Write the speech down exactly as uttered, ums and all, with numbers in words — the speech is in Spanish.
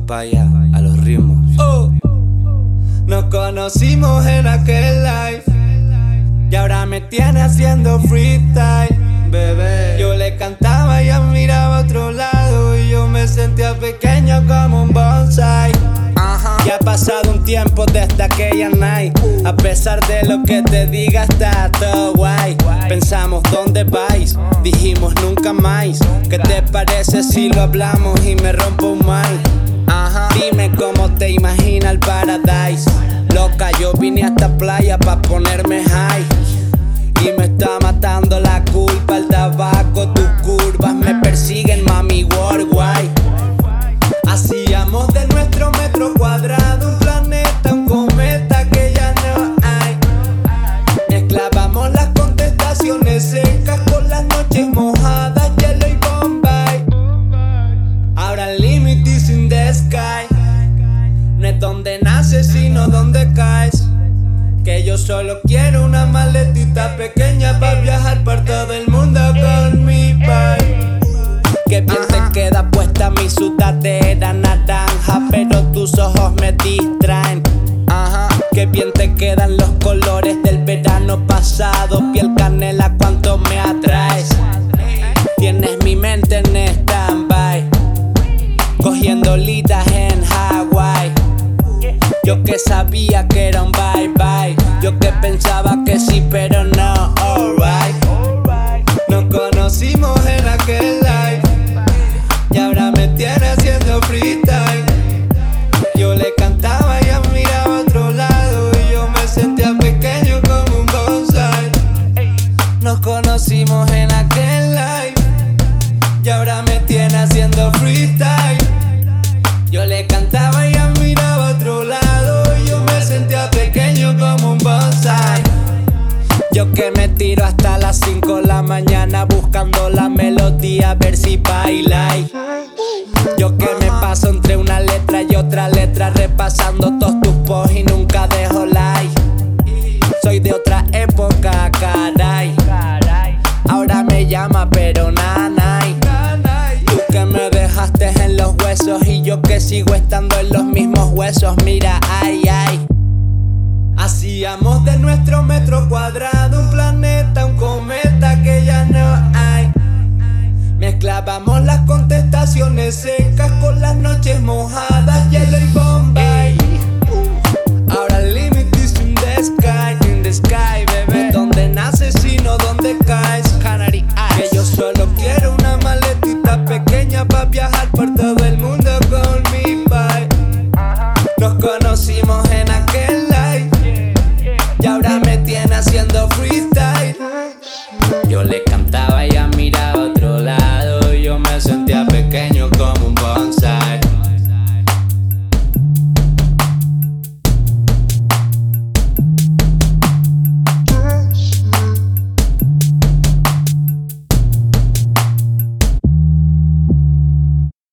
papaya a los ritmos. Oh. Nos conocimos en aquel live y ahora me tiene haciendo freestyle, bebé. Yo le cantaba y ella miraba a otro lado y yo me sentía pequeño como un bonsai. Ajá. Ya ha pasado un tiempo desde aquella night. A pesar de lo que te diga está todo guay. Pensamos ¿dónde vais? Dijimos nunca más. ¿Qué te parece si lo hablamos y me rompo un mic? Ajá. Dime cómo te imaginas el paradise. Loca, yo vine a esta playa pa' ponerme high y me está matando la culpa, el tabaco, tus curvas me persiguen, mami, worldwide. Hacíamos de nuestro metro cuadrado un planeta, un cometa que ya no hay. Mezclábamos las contestaciones secas con las noches mojadas, hielo y Bombay. Ahora el límite is in the sky. No es donde naces sino donde caes. Que yo solo quiero una maletita pequeña para viajar por todo el mundo con mi bike. Que bien te queda puesta mi sudadera naranja, pero tus ojos me distraen. Ajá. Que bien te quedan los colores del verano pasado, piel canela, cuánto me atraes. Tienes mi mente en stand-by, cogiendo litas en Hawái. Yo que sabía que era un bye bye, yo que pensaba que sí pero no, alright. Nos conocimos en aquel live y ahora me tiene haciendo freestyle. Yo le cantaba y ella miraba a otro lado y yo me sentía pequeño como un bonsai. Nos conocimos en aquel live y ahora me tiene haciendo freestyle. Yo le cantaba y ella miraba a otro lado y yo me sentía pequeño como un bonsai. Yo que me tiro hasta las cinco de la mañana buscando la melodía a ver si baila. Yo que me paso entre una letra y otra letra repasando todos tus posts y nunca dejo like. Soy de otra época, caray. Ahora me llama pero nanay. Tú que me dejaste en los huesos y yo que sigo estando en los mismos huesos. Mira, ay, ay. Hacíamos de nuestro metro cuadrado un planeta, un cometa que ya no hay. Mezclábamos las contestaciones secas con las noches mojadas, hielo y Bombay. Ahora el límite is in the sky, in the sky, bebé. Donde naces sino donde caes. Que yo solo quiero una maletita pequeña pa' viajar por todo el mundo con mi bike. Nos conocimos en aquel live y ahora me tiene haciendo freestyle. Yo le cantaba y a mí